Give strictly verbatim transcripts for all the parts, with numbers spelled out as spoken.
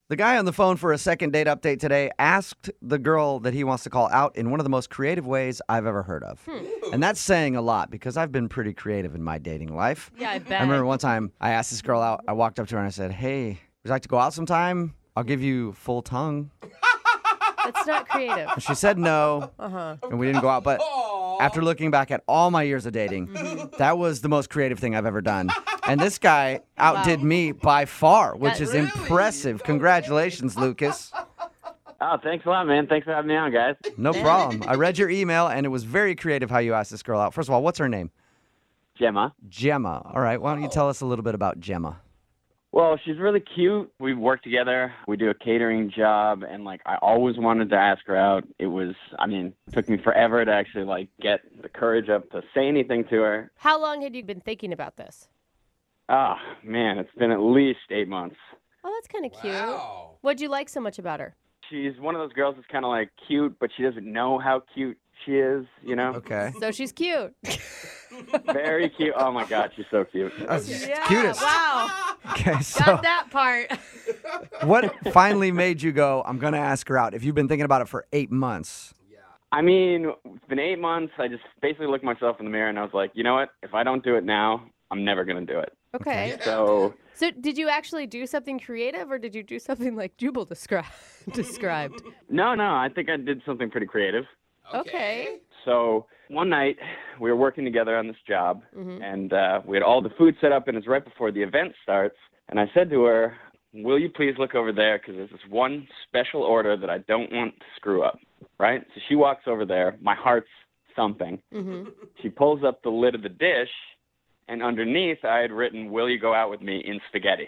The guy on the phone for a second date update today asked the girl that he wants to call out in one of the most creative ways I've ever heard of. Hmm. And that's saying a lot because I've been pretty creative in my dating life. Yeah, I bet. I remember one time I asked this girl out. I walked up to her and I said, hey, would you like to go out sometime? I'll give you full tongue. That's not creative. And she said no, uh-huh. and we didn't go out. But after looking back at all my years of dating, mm-hmm. that was the most creative thing I've ever done. And this guy outdid wow. me by far, which That's is really? impressive. Congratulations, Lucas. Oh, thanks a lot, man. Thanks for having me on, guys. No problem. I read your email, and it was very creative how you asked this girl out. First of all, what's her name? Gemma. Gemma. All right. Why don't you tell us a little bit about Gemma? Well, she's really cute. We work together. We do a catering job, and, like, I always wanted to ask her out. It was, I mean, it took me forever to actually, like, get the courage up to say anything to her. How long had you been thinking about this? Oh, man, it's been at least eight months. Oh, that's kind of cute. Wow. What'd you like so much about her? She's one of those girls that's kind of, like, cute, but she doesn't know how cute she is, you know? Okay. So she's cute. Very cute. Oh, my God, she's so cute. That's yeah, cutest. Wow. Okay, so got that part. What finally made you go, I'm going to ask her out, if you've been thinking about it for eight months? I mean, it's been eight months. I just basically looked myself in the mirror, and I was like, you know what? If I don't do it now, I'm never going to do it. Okay. So, so did you actually do something creative, or did you do something like Jubal descri- described? No, no, I think I did something pretty creative. Okay. So one night, we were working together on this job, mm-hmm. and uh, we had all the food set up, and it's right before the event starts. And I said to her, will you please look over there, because there's this one special order that I don't want to screw up, right? So she walks over there. My heart's thumping. Mm-hmm. She pulls up the lid of the dish, and underneath, I had written, will you go out with me in spaghetti?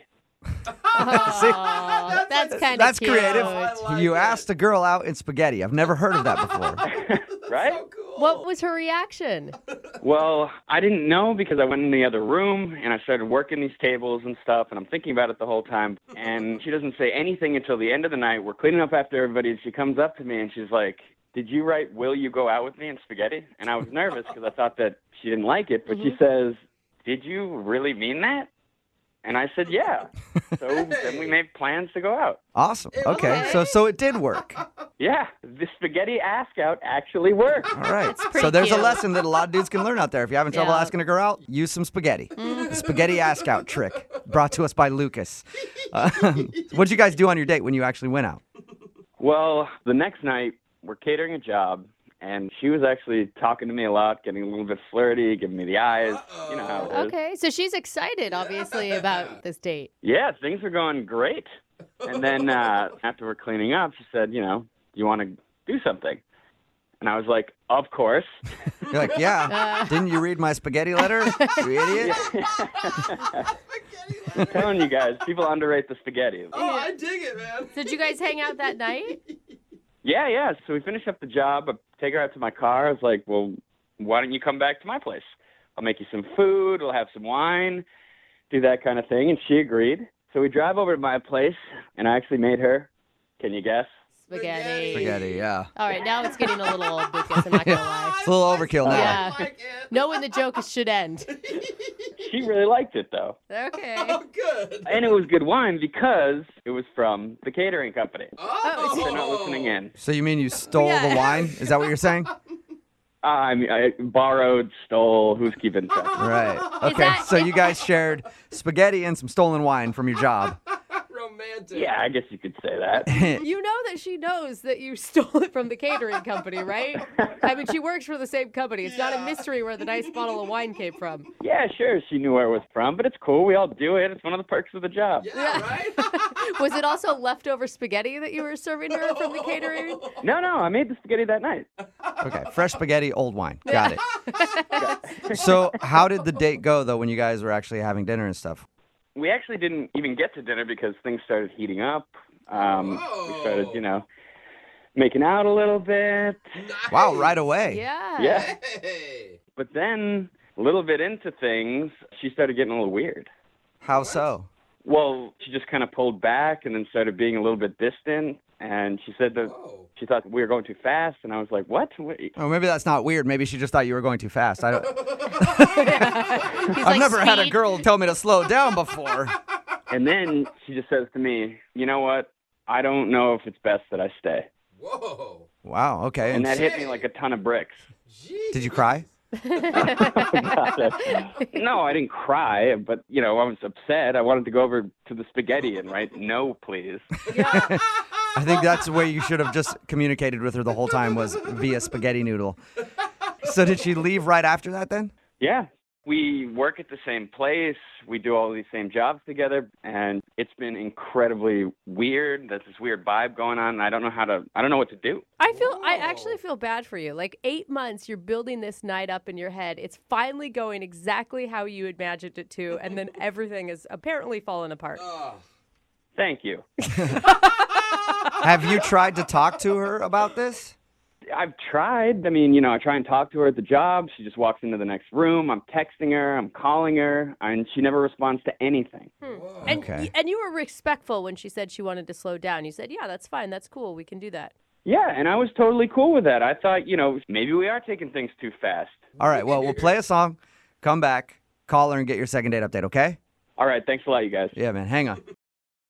Oh, that's kind of That's cute. creative. like you it. asked a girl out in spaghetti. I've never heard of that before. Right? So cool. What was her reaction? Well, I didn't know because I went in the other room and I started working these tables and stuff, and I'm thinking about it the whole time. And she doesn't say anything until the end of the night. We're cleaning up after everybody, and she comes up to me and she's like, did you write, will you go out with me in spaghetti? And I was nervous because I thought that she didn't like it, but mm-hmm. she says, did you really mean that? And I said, yeah. So then we made plans to go out. Awesome. Okay. So so it did work. Yeah. The spaghetti ask out actually worked. All right. pretty So there's cute. a lesson that a lot of dudes can learn out there. If you're having trouble Yeah. asking a girl out, use some spaghetti. The spaghetti ask out trick brought to us by Lucas. Uh, what did you guys do on your date when you actually went out? Well, the next night, we're catering a job. And she was actually talking to me a lot, getting a little bit flirty, giving me the eyes. Uh-oh. You know how it is. Okay, so she's excited, obviously, Yeah. about this date. Yeah, things were going great. And then uh, after we're cleaning up, she said, you know, do you want to do something? And I was like, of course. You're like, yeah. Uh. Didn't you read my spaghetti letter, you idiot? I'm telling you guys, people underrate the spaghetti. Oh, I dig it, man. So did you guys hang out that night? Yeah, yeah. So we finished up the job. I take her out to my car. I was like, well, why don't you come back to my place? I'll make you some food. We'll have some wine, do that kind of thing. And she agreed. So we drive over to my place, and I actually made her, can you guess? Spaghetti. Spaghetti, yeah. All right, now it's getting a little old, Lucas. I'm not going to lie. It's a little overkill now. Yeah. I like it. Know when the joke should end. She really liked it, though. Okay. Oh, good. And it was good wine because it was from the catering company. Oh. They're not listening in. So you mean you stole Yeah. the wine? Is that what you're saying? Uh, I mean, I borrowed, stole, who's keeping track? Right. Okay. that- So you guys shared spaghetti and some stolen wine from your job. Romantic. Yeah, I guess you could say that. You know that she knows that you stole it from the catering company, right? I mean, she works for the same company. It's not a Yeah. mystery where the nice bottle of wine came from. Yeah, sure, she knew where it was from, but it's cool. We all do it. It's one of the perks of the job. Yeah, right? Was it also leftover spaghetti that you were serving her from the catering? No, no, I made the spaghetti that night. Okay. Fresh spaghetti, old wine. Got it. So how did the date go, though, when you guys were actually having dinner and stuff? We actually didn't even get to dinner because things started heating up. Um, we started, you know, making out a little bit. Wow, right away. Yeah. Yeah. Hey. But then, a little bit into things, she started getting a little weird. How so? Well, she just kind of pulled back and then started being a little bit distant. And she said that Whoa. she thought we were going too fast. And I was like, what? Wait. Oh, maybe that's not weird. Maybe she just thought you were going too fast. I don't, He's I've like, never had a "Speed." girl tell me to slow down before. And then she just says to me, you know what? I don't know if it's best that I stay. Whoa. Wow. Okay. And And that hit me like a ton of bricks. Jeez. did you cry? No, I didn't cry, but, you know, I was upset. I wanted to go over to the spaghetti and write, no, please. Yeah. I think that's the way you should have just communicated with her the whole time was via spaghetti noodle. So did she leave right after that then? Yeah. We work at the same place. We do all these same jobs together, and it's been incredibly weird. There's this weird vibe going on, and I don't know how to, I don't know what to do. I feel I actually feel bad for you. Like eight months, you're building this night up in your head. It's finally going exactly how you imagined it to, and then everything is apparently fallen apart. Oh. Thank you. Have you tried to talk to her about this? I've tried. I mean, you know, I try and talk to her at the job. She just walks into the next room. I'm texting her. I'm calling her, and she never responds to anything. Hmm. And Okay. and you were respectful when she said she wanted to slow down. You said, "Yeah, that's fine. That's cool. We can do that." Yeah, and I was totally cool with that. I thought, you know, maybe we are taking things too fast. All right. Well, we'll play a song, come back, call her, and get your second date update, okay? All right, thanks a lot, you guys. Yeah, man. Hang on.